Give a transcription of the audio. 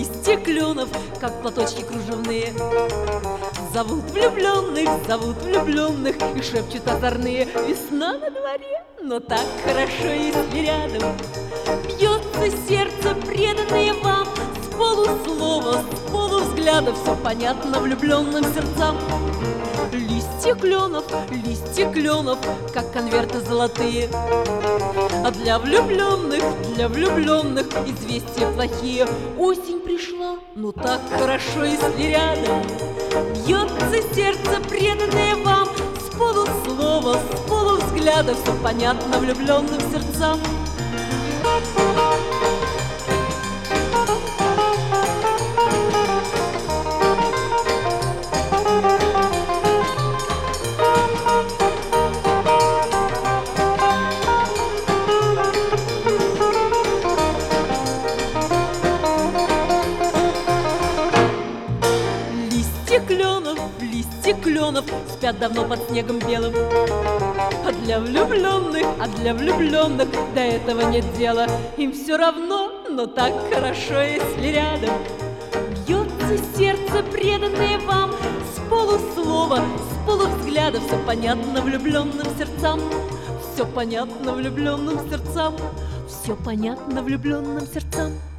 листья кленов, как платочки кружевные. Зовут влюбленных, и шепчут озорные: весна на дворе, но так хорошо, если рядом. Бьется сердце, преданное вам, с полуслова, с полувзгляда, все понятно влюбленным сердцам. Листья кленов, как конверты золотые. А для влюбленных известия плохие. Осень пришла, но так хорошо, если рядом. Бьется сердце, преданное вам, с полуслова, с полувзгляда, все понятно влюбленным сердцам. Листья кленов спят давно под снегом белым. А для влюбленных до этого нет дела. Им все равно, но так хорошо, если рядом. Бьется сердце, преданное вам, с полуслова, с полувзгляда, все понятно влюбленным сердцам. Все понятно влюбленным сердцам. Все понятно влюбленным сердцам.